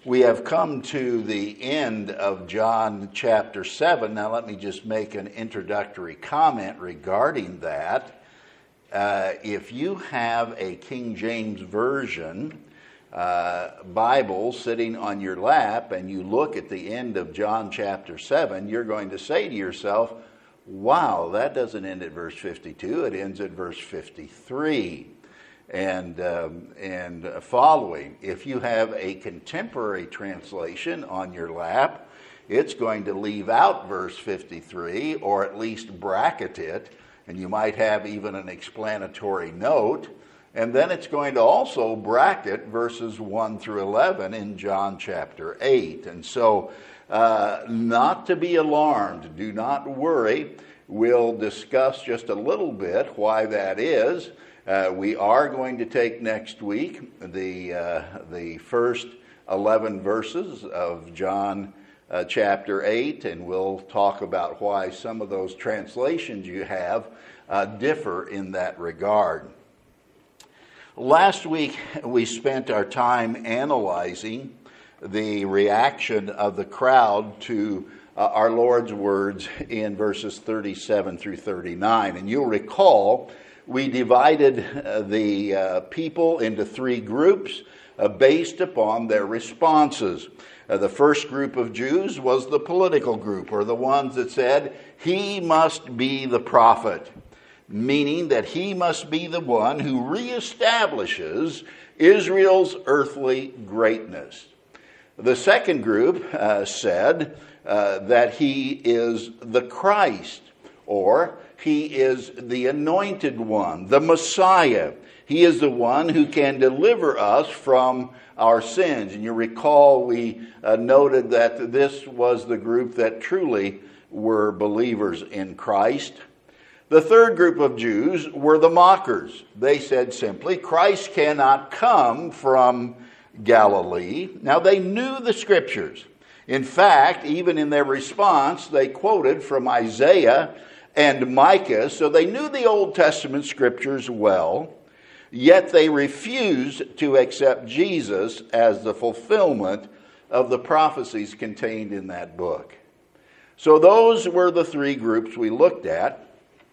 We have come to the end of John chapter 7. Now let me just make an introductory comment regarding that. If you have a King James Version Bible sitting on your lap and you look at the end of John chapter 7, you're going to say to yourself, wow, that doesn't end at verse 52, it ends at verse 53. And following. If you have a contemporary translation on your lap, it's going to leave out verse 53, or at least bracket it, and you might have even an explanatory note, and then it's going to also bracket verses 1 through 11 in John chapter 8. And so, not to be alarmed, do not worry. We'll discuss just a little bit why that is. We are going to take next week the first 11 verses of John chapter 8, and we'll talk about why some of those translations you have differ in that regard. Last week, we spent our time analyzing the reaction of the crowd to our Lord's words in verses 37 through 39. And you'll recall we divided the people into three groups based upon their responses. The first group of Jews was the political group, or the ones that said, he must be the prophet, meaning that he must be the one who reestablishes Israel's earthly greatness. The second group said that he is the Christ, or he is the anointed one, the Messiah. He is the one who can deliver us from our sins. And you recall we noted that this was the group that truly were believers in Christ. The third group of Jews were the mockers. They said simply, Christ cannot come from Galilee. Now they knew the scriptures. In fact, even in their response, they quoted from Isaiah and Micah, so they knew the Old Testament scriptures well, yet they refused to accept Jesus as the fulfillment of the prophecies contained in that book. So those were the three groups we looked at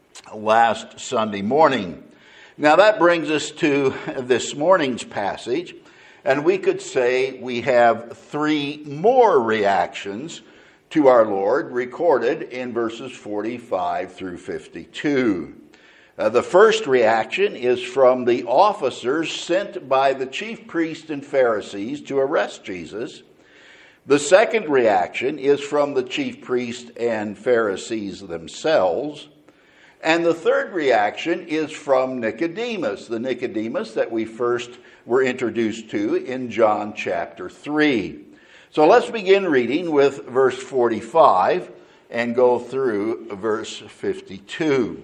last Sunday morning. Now that brings us to this morning's passage, and we could say we have three more reactions to our Lord recorded in verses 45 through 52. The first reaction is from the officers sent by the chief priests and Pharisees to arrest Jesus. The second reaction is from the chief priests and Pharisees themselves. And the third reaction is from Nicodemus, the Nicodemus that we first were introduced to in John chapter 3. So let's begin reading with verse 45 and go through verse 52.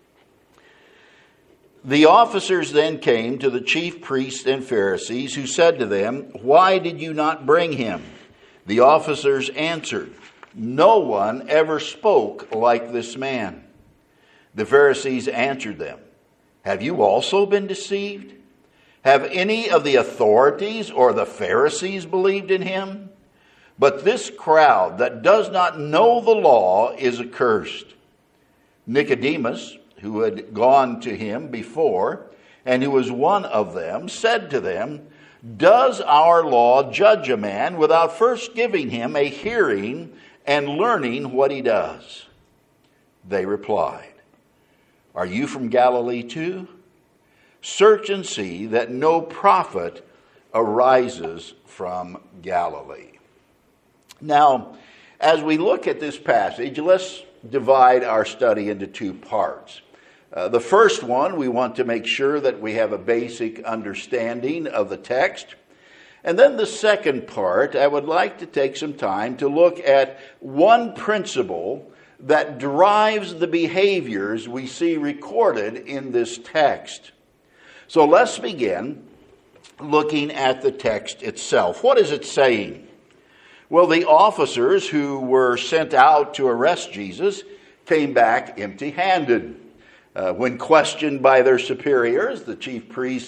The officers then came to the chief priests and Pharisees, who said to them, "Why did you not bring him?" The officers answered, "No one ever spoke like this man." The Pharisees answered them, "Have you also been deceived? Have any of the authorities or the Pharisees believed in him? But this crowd that does not know the law is accursed." Nicodemus, who had gone to him before, and who was one of them, said to them, "Does our law judge a man without first giving him a hearing and learning what he does?" They replied, "Are you from Galilee too? Search and see that no prophet arises from Galilee." Now, as we look at this passage, let's divide our study into two parts. The first one, we want to make sure that we have a basic understanding of the text. And then the second part, I would like to take some time to look at one principle that drives the behaviors we see recorded in this text. So let's begin looking at the text itself. What is it saying? Well, the officers who were sent out to arrest Jesus came back empty-handed. When questioned by their superiors, the chief priests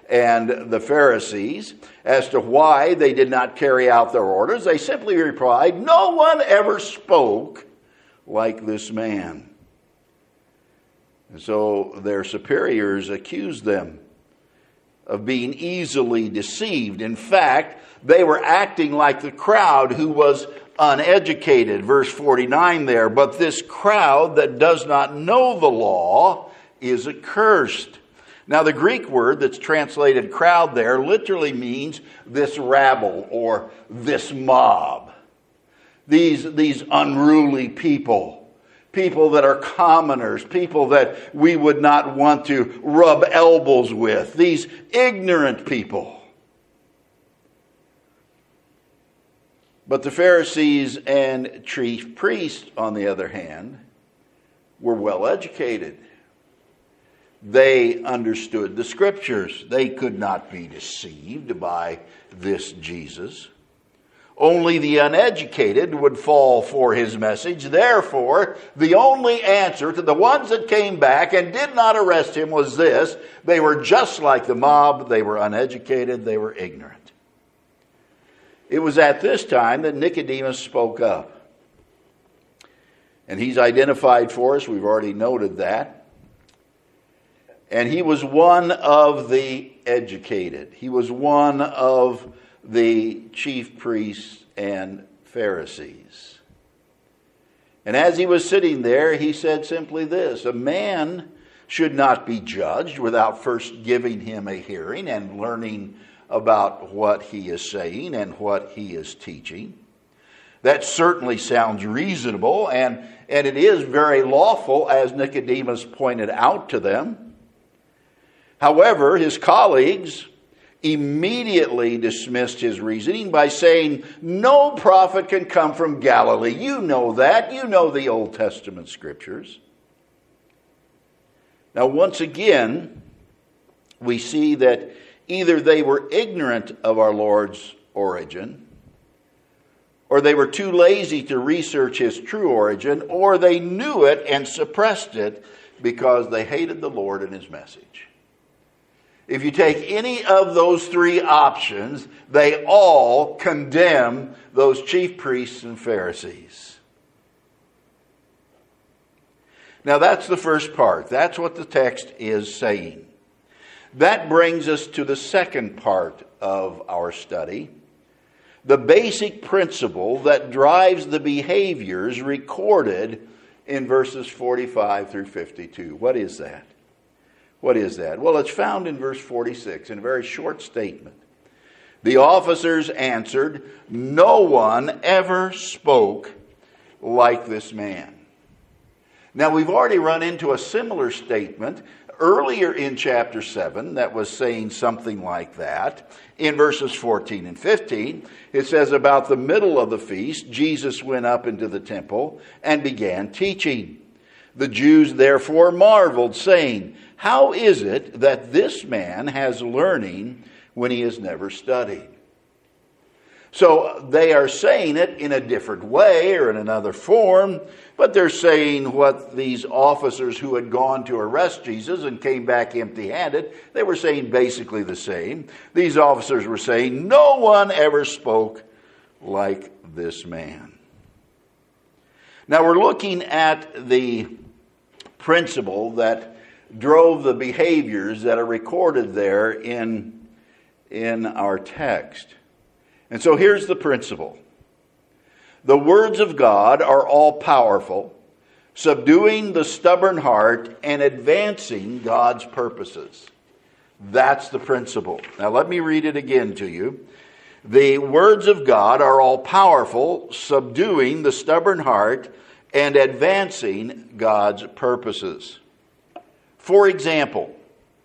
and the Pharisees as to why they did not carry out their orders, they simply replied, "No one ever spoke like this man." And so their superiors accused them of being easily deceived. In fact, they were acting like the crowd who was uneducated. Verse 49 there, "But this crowd that does not know the law is accursed." Now, the Greek word that's translated crowd there literally means this rabble or this mob. These unruly people that are commoners, people that we would not want to rub elbows with, these ignorant people. But the Pharisees and chief priests, on the other hand, were well educated. They understood the Scriptures. They could not be deceived by this Jesus. Only the uneducated would fall for his message. Therefore, the only answer to the ones that came back and did not arrest him was this: they were just like the mob. They were uneducated. They were ignorant. It was at this time that Nicodemus spoke up. And he's identified for us. We've already noted that. And he was one of the educated. He was one of the chief priests and Pharisees. And as he was sitting there, he said simply this: a man should not be judged without first giving him a hearing and learning about what he is saying and what he is teaching. That certainly sounds reasonable, and it is very lawful, as Nicodemus pointed out to them. However, his colleagues immediately dismissed his reasoning by saying, "No prophet can come from Galilee." You know that. You know the Old Testament Scriptures. Now, once again, we see that either they were ignorant of our Lord's origin, or they were too lazy to research his true origin, or they knew it and suppressed it because they hated the Lord and his message. If you take any of those three options, they all condemn those chief priests and Pharisees. Now that's the first part. That's what the text is saying. That brings us to the second part of our study, the basic principle that drives the behaviors recorded in verses 45 through 52. What is that? What is that? Well, it's found in verse 46 in a very short statement. The officers answered, "No one ever spoke like this man." Now, we've already run into a similar statement earlier in chapter 7 that was saying something like that. In verses 14 and 15, it says, about the middle of the feast, Jesus went up into the temple and began teaching. The Jews therefore marveled, saying, "How is it that this man has learning when he has never studied?" So they are saying it in a different way or in another form, but they're saying what these officers who had gone to arrest Jesus and came back empty-handed, they were saying basically the same. These officers were saying, "No one ever spoke like this man." Now we're looking at the principle that drove the behaviors that are recorded there in our text. And so here's the principle. The words of God are all powerful, subduing the stubborn heart and advancing God's purposes. That's the principle. Now let me read it again to you. The words of God are all powerful, subduing the stubborn heart and advancing God's purposes. For example,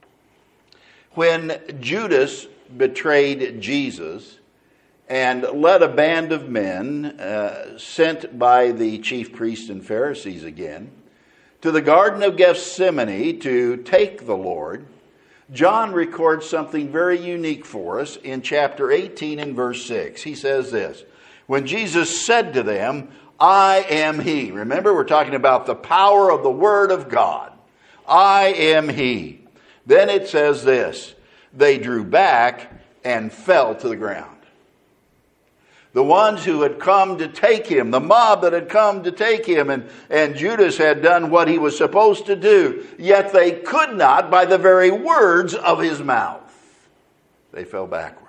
when Judas betrayed Jesus and led a band of men sent by the chief priests and Pharisees again to the Garden of Gethsemane to take the Lord, John records something very unique for us in chapter 18 and verse 6. He says this: when Jesus said to them, "I am he." Remember, we're talking about the power of the Word of God. "I am he." Then it says this: they drew back and fell to the ground. The ones who had come to take him, the mob that had come to take him, and Judas had done what he was supposed to do, yet they could not by the very words of his mouth. They fell backwards.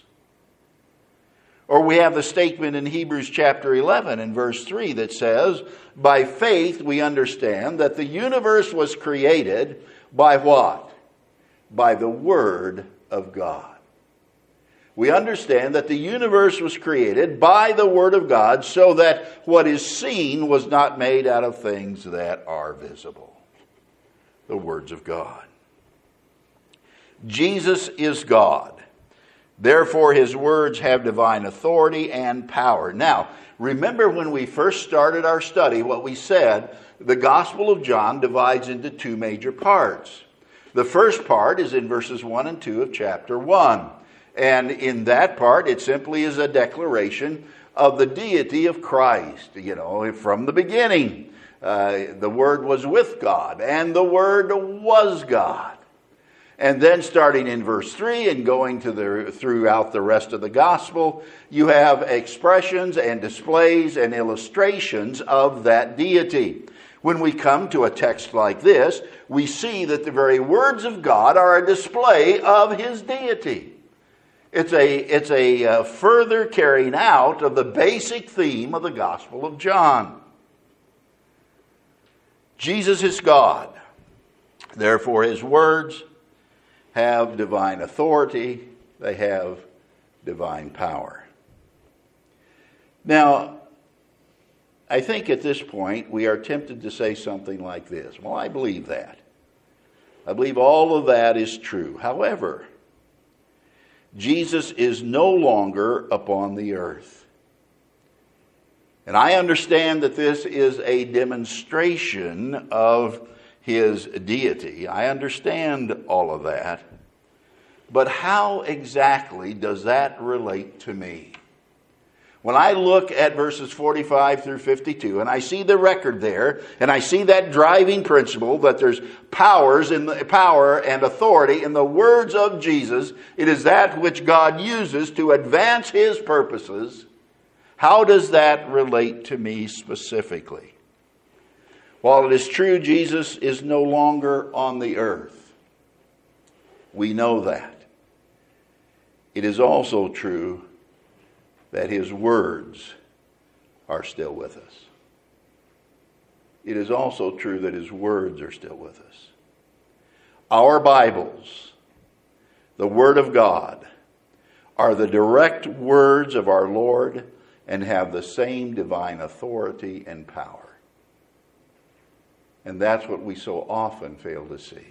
Or we have the statement in Hebrews chapter 11 and verse 3 that says, by faith we understand that the universe was created by what? By the Word of God. We understand that the universe was created by the Word of God, so that what is seen was not made out of things that are visible. The words of God. Jesus is God. Therefore, his words have divine authority and power. Now, remember when we first started our study, what we said, the Gospel of John divides into two major parts. The first part is in verses 1 and 2 of chapter 1. And in that part, it simply is a declaration of the deity of Christ. You know, from the beginning, the Word was with God, and the Word was God. And then starting in verse 3 and going to throughout the rest of the gospel, you have expressions and displays and illustrations of that deity. When we come to a text like this, we see that the very words of God are a display of his deity. It's a further carrying out of the basic theme of the Gospel of John. Jesus is God. Therefore, his words have divine authority. They have divine power. Now, I think at this point we are tempted to say something like this. Well, I believe that. I believe all of that is true. However, Jesus is no longer upon the earth. And I understand that this is a demonstration of his deity. I understand all of that. But how exactly does that relate to me? When I look at verses 45 through 52, and I see the record there, and I see that driving principle that there's power and authority in the words of Jesus, it is that which God uses to advance his purposes. How does that relate to me specifically? While it is true Jesus is no longer on the earth, we know that. It is also true that his words are still with us. It is also true that his words are still with us. Our Bibles, the Word of God, are the direct words of our Lord and have the same divine authority and power. And that's what we so often fail to see.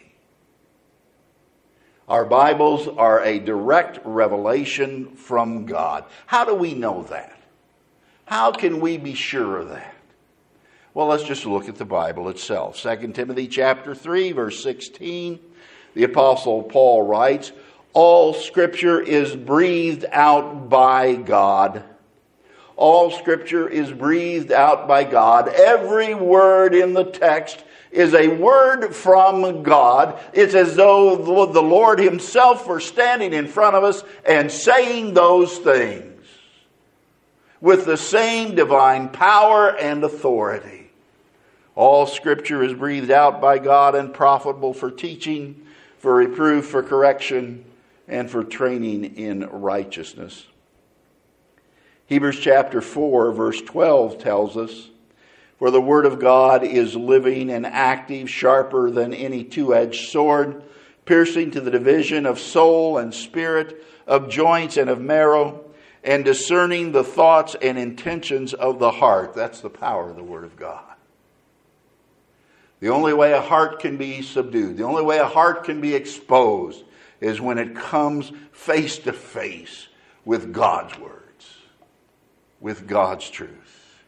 Our Bibles are a direct revelation from God. How do we know that? How can we be sure of that? Well, let's just look at the Bible itself. 2 Timothy chapter 3, verse 16, the Apostle Paul writes, all Scripture is breathed out by God. All Scripture is breathed out by God. Every word in the text is a word from God. It's as though the Lord himself were standing in front of us and saying those things with the same divine power and authority. All Scripture is breathed out by God and profitable for teaching, for reproof, for correction, and for training in righteousness. Hebrews chapter 4, verse 12 tells us, for the word of God is living and active, sharper than any two-edged sword, piercing to the division of soul and spirit, of joints and of marrow, and discerning the thoughts and intentions of the heart. That's the power of the word of God. The only way a heart can be subdued, the only way a heart can be exposed, is when it comes face to face with God's words, with God's truth.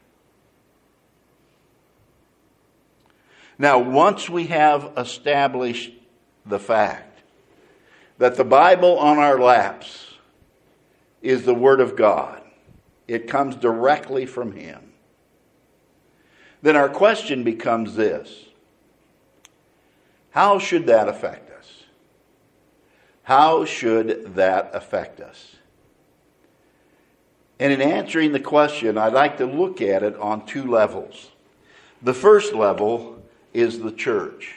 Now, once we have established the fact that the Bible on our laps is the Word of God, it comes directly from Him, then our question becomes this: how should that affect us? How should that affect us? And in answering the question, I'd like to look at it on two levels. The first level is the church.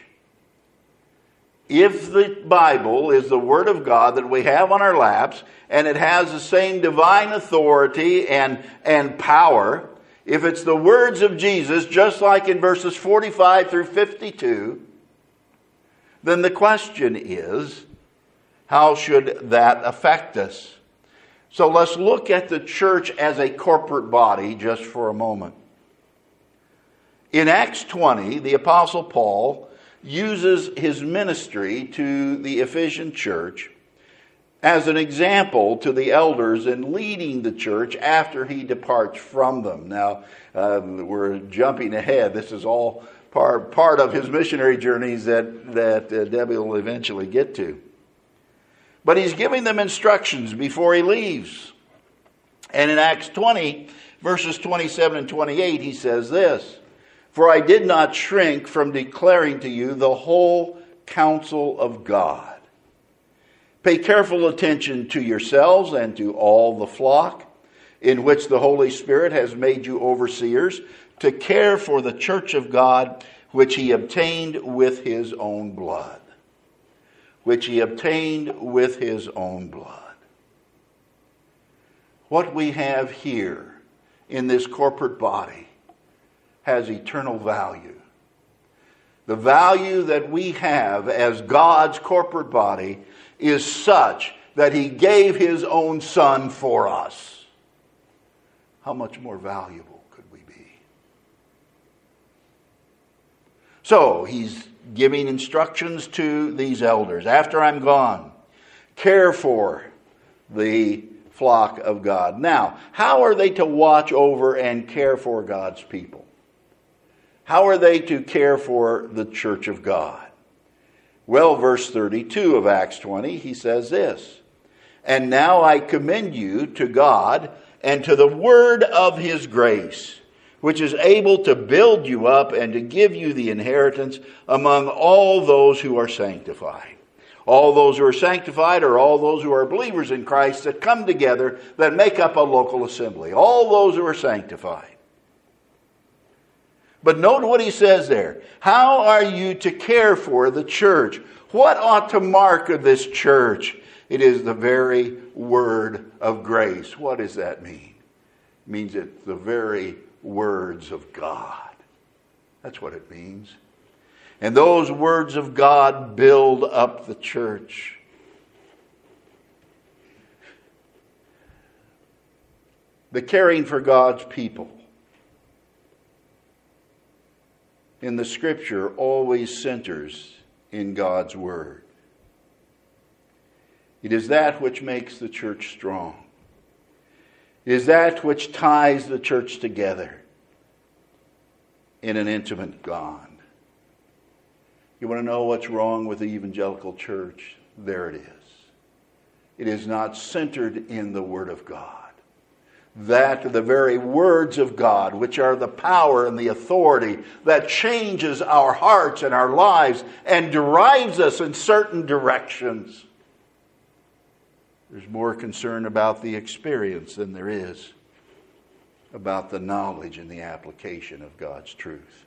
If the Bible is the Word of God that we have on our laps, and it has the same divine authority and power, if it's the words of Jesus, just like in verses 45 through 52, then the question is, how should that affect us? So let's look at the church as a corporate body just for a moment. In Acts 20, the Apostle Paul uses his ministry to the Ephesian church as an example to the elders in leading the church after he departs from them. Now, we're jumping ahead. This is all part of his missionary journeys that Debbie will eventually get to. But he's giving them instructions before he leaves. And in Acts 20, verses 27 and 28, he says this, "For I did not shrink from declaring to you the whole counsel of God. Pay careful attention to yourselves and to all the flock, in which the Holy Spirit has made you overseers, to care for the church of God, which he obtained with his own blood." Which he obtained with his own blood. What we have here in this corporate body has eternal value. The value that we have as God's corporate body is such that he gave his own Son for us. How much more valuable could we be? So, he's giving instructions to these elders. After I'm gone, care for the flock of God. Now, how are they to watch over and care for God's people? How are they to care for the church of God? Well, verse 32 of Acts 20, he says this, "And now I commend you to God and to the word of his grace, which is able to build you up and to give you the inheritance among all those who are sanctified." All those who are sanctified are all those who are believers in Christ that come together, that make up a local assembly. All those who are sanctified. But note what he says there. How are you to care for the church? What ought to mark this church? It is the very word of grace. What does that mean? It means it's the very words of God. That's what it means. And those words of God build up the church. The caring for God's people in the Scripture always centers in God's Word. It is that which makes the church strong. It is that which ties the church together in an intimate bond. You want to know what's wrong with the evangelical church? There it is. It is not centered in the Word of God. That the very words of God, which are the power and the authority that changes our hearts and our lives and drives us in certain directions. There's more concern about the experience than there is about the knowledge and the application of God's truth.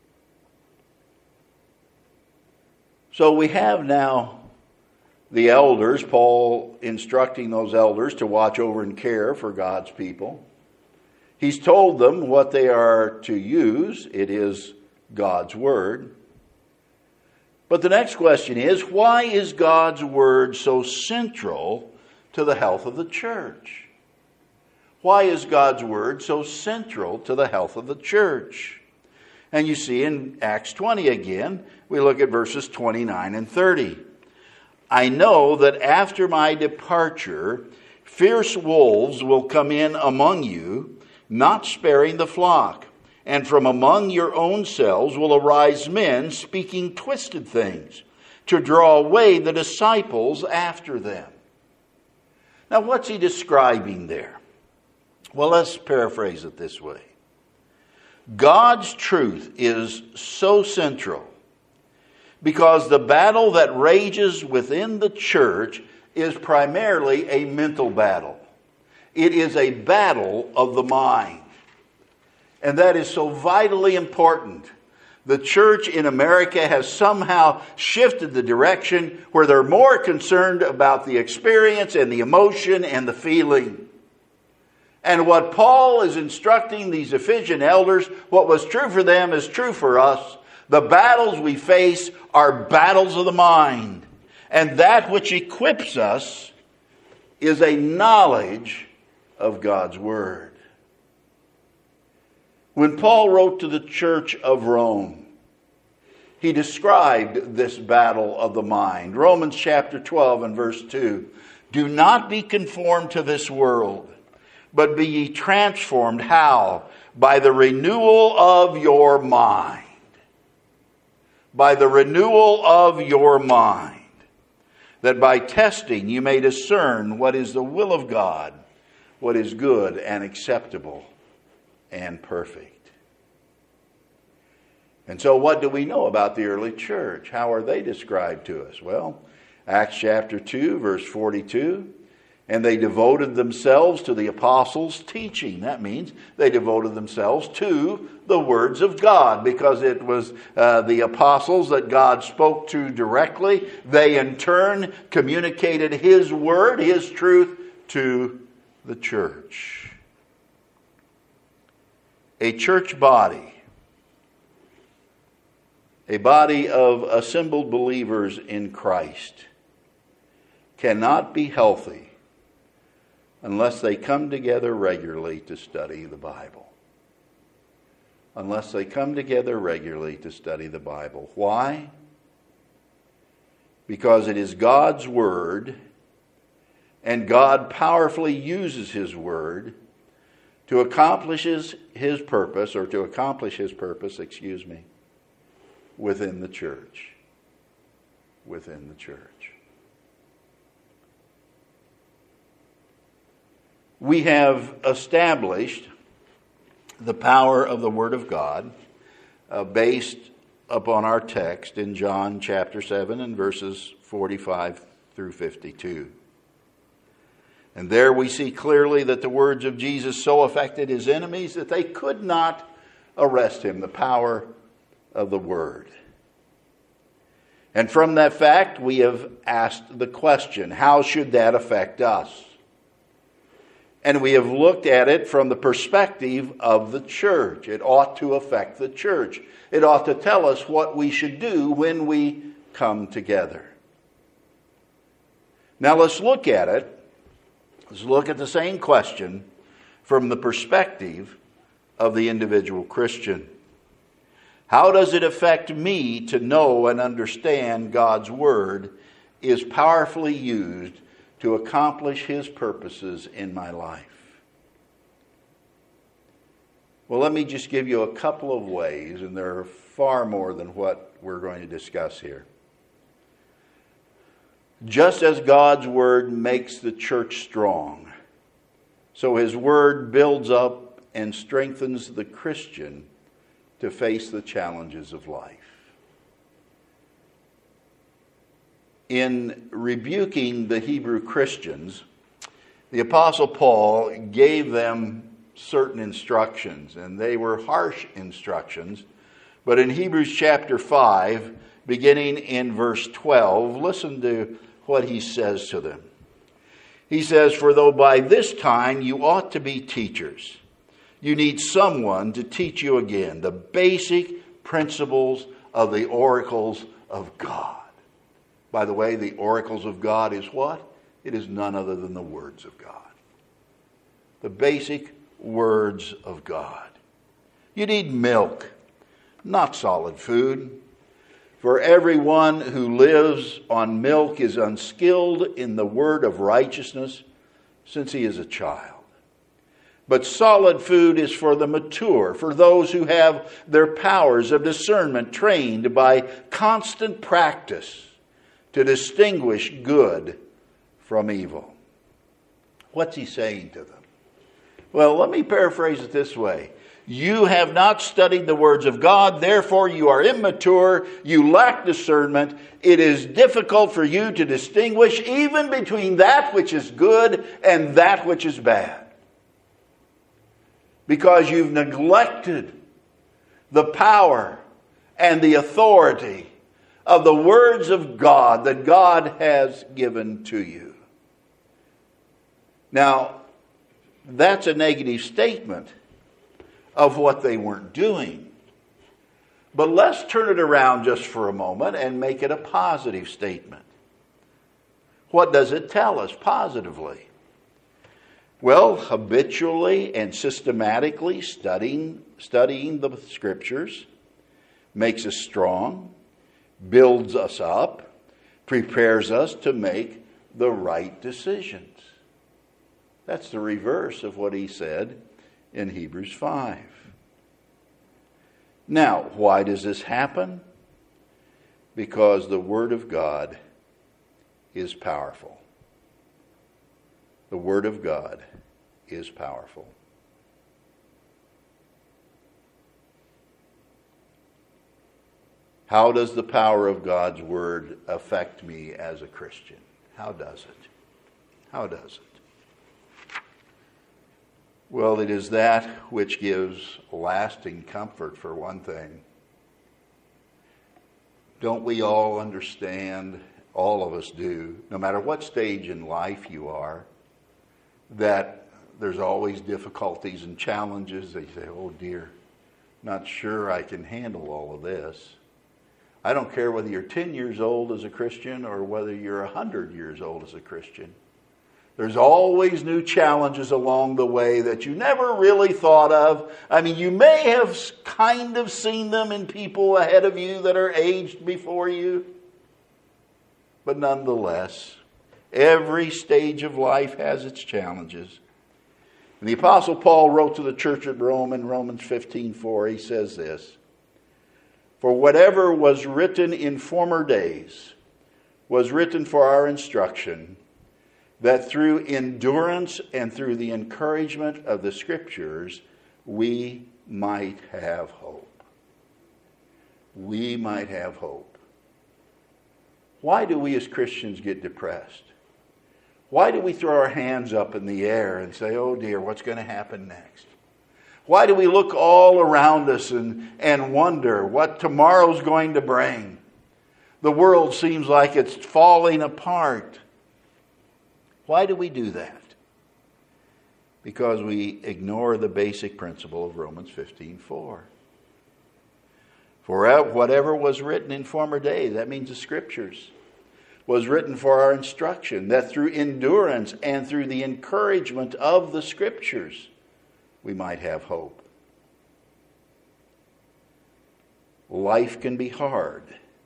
So we have now the elders, Paul instructing those elders to watch over and care for God's people. He's told them what they are to use. It is God's Word. But the next question is, why is God's Word so central to the health of the church? Why is God's Word so central to the health of the church? And you see in Acts 20 again, we look at verses 29 and 30. "I know that after my departure, fierce wolves will come in among you, not sparing the flock. And from among your own selves will arise men speaking twisted things, to draw away the disciples after them." Now, what's he describing there? Well, let's paraphrase it this way. God's truth is so central Because the battle that rages within the church is primarily a mental battle. It is a battle of the mind. And that is so vitally important. The church in America has somehow shifted the direction where they're more concerned about the experience and the emotion and the feeling. And what Paul is instructing these Ephesian elders, what was true for them is true for us. The battles we face are battles of the mind. And that which equips us is a knowledge of God's Word. When Paul wrote to the church of Rome, he described this battle of the mind. Romans chapter 12 and verse 2. Do not be conformed to this world, but be ye transformed. How? By the renewal of your mind. By the renewal of your mind. That by testing you may discern what is the will of God, what is good and acceptable and perfect. And so what do we know about the early church? How are they described to us? Well, Acts chapter 2, verse 42. And they devoted themselves to the apostles' teaching. That means they devoted themselves to the words of God, because it was the apostles that God spoke to directly. They in turn communicated His word, His truth to the church. A church body, a body of assembled believers in Christ, cannot be healthy unless they come together regularly to study the Bible. Unless they come together regularly to study the Bible. Why? Because it is God's Word, and God powerfully uses His Word to accomplish His purpose, within the church. Within the church. We have established the power of the Word of God based upon our text in John chapter 7 and verses 45 through 52. And there we see clearly that the words of Jesus so affected His enemies that they could not arrest Him, the power of the Word. And from that fact, we have asked the question, how should that affect us? And we have looked at it from the perspective of the church. It ought to affect the church. It ought to tell us what we should do when we come together. Now let's look at it. Let's look at the same question from the perspective of the individual Christian. How does it affect me to know and understand God's Word is powerfully used to accomplish His purposes in my life? Well, let me just give you a couple of ways, and there are far more than what we're going to discuss here. Just as God's Word makes the church strong, so His Word builds up and strengthens the Christian to face the challenges of life. In rebuking the Hebrew Christians, the Apostle Paul gave them certain instructions, and they were harsh instructions. But in Hebrews chapter 5, beginning in verse 12, listen to what he says to them. He says, "For though by this time you ought to be teachers, you need someone to teach you again the basic principles of the oracles of God." By the way, the oracles of God is what? It is none other than the words of God. The basic words of God. You need milk, not solid food. For everyone who lives on milk is unskilled in the word of righteousness, since he is a child. But solid food is for the mature, for those who have their powers of discernment trained by constant practice to distinguish good from evil. What's he saying to them? Well, let me paraphrase it this way. You have not studied the words of God, therefore you are immature, you lack discernment. It is difficult for you to distinguish even between that which is good and that which is bad. Because you've neglected the power and the authority of the words of God that God has given to you. Now, that's a negative statement of what they weren't doing. But let's turn it around just for a moment and make it a positive statement. What does it tell us positively? Well, habitually and systematically studying the Scriptures makes us strong, builds us up, prepares us to make the right decisions. That's the reverse of what he said in Hebrews 5. Now, why does this happen? Because the Word of God is powerful. The Word of God is powerful. How does the power of God's Word affect me as a Christian? How does it? How does it? Well, it is that which gives lasting comfort, for one thing. Don't we all understand, all of us do, no matter what stage in life you are, that there's always difficulties and challenges. They say, oh dear, not sure I can handle all of this. I don't care whether you're 10 years old as a Christian or whether you're 100 years old as a Christian. There's always new challenges along the way that you never really thought of. I mean, you may have kind of seen them in people ahead of you that are aged before you. But nonetheless, every stage of life has its challenges. And the Apostle Paul wrote to the church at Rome in Romans 15:4. He says this, "For whatever was written in former days was written for our instruction, that through endurance and through the encouragement of the Scriptures, we might have hope." We might have hope. Why do we as Christians get depressed? Why do we throw our hands up in the air and say, oh dear, what's going to happen next? Why do we look all around us and wonder what tomorrow's going to bring? The world seems like it's falling apart. Why do we do that? Because we ignore the basic principle of Romans 15:4. For whatever was written in former days, that means the Scriptures, was written for our instruction, that through endurance and through the encouragement of the Scriptures, we might have hope. Life can be hard.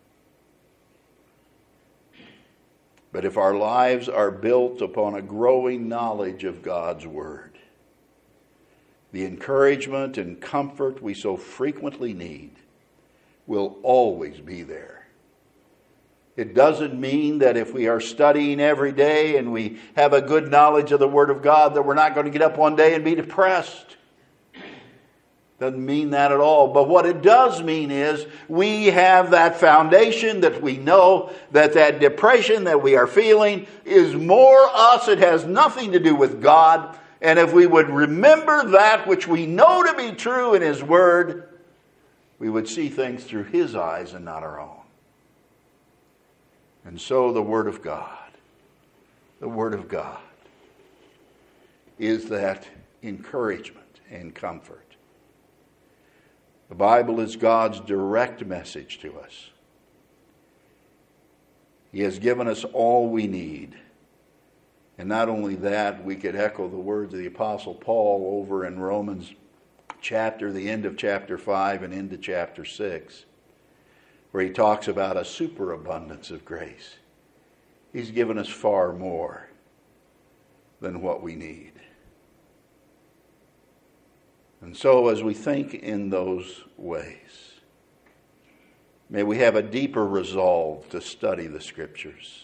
But if our lives are built upon a growing knowledge of God's Word, the encouragement and comfort we so frequently need will always be there. It doesn't mean that if we are studying every day and we have a good knowledge of the Word of God that we're not going to get up one day and be depressed. Doesn't mean that at all. But what it does mean is we have that foundation that we know that depression that we are feeling is more us. It has nothing to do with God. And if we would remember that which we know to be true in His Word, we would see things through His eyes and not our own. And so the Word of God is that encouragement and comfort. The Bible is God's direct message to us. He has given us all we need. And not only that, we could echo the words of the Apostle Paul over in Romans the end of chapter 5 and into chapter 6, where he talks about a superabundance of grace. He's given us far more than what we need. And so as we think in those ways, may we have a deeper resolve to study the Scriptures.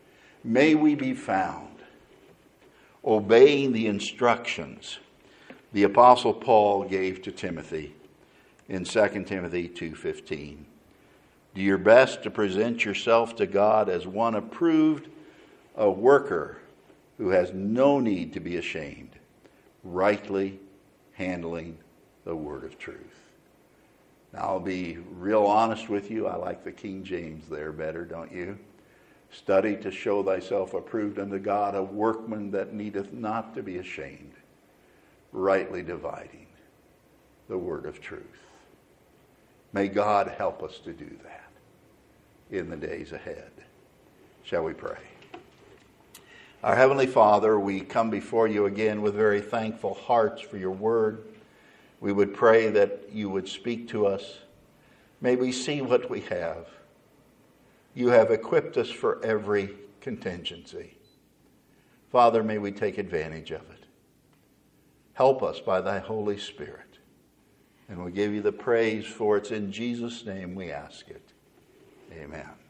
May we be found obeying the instructions the Apostle Paul gave to Timothy in 2 Timothy 2:15. Do your best to present yourself to God as one approved, a worker who has no need to be ashamed, rightly handling the word of truth. Now, I'll be real honest with you. I like the King James there better, don't you? Study to show thyself approved unto God, a workman that needeth not to be ashamed, rightly dividing the word of truth. May God help us to do that in the days ahead. Shall we pray? Our Heavenly Father, we come before you again with very thankful hearts for your word. We would pray that you would speak to us. May we see what we have. You have equipped us for every contingency. Father, may we take advantage of it. Help us by thy Holy Spirit. And we give you the praise, for it's in Jesus' name we ask it. Amen.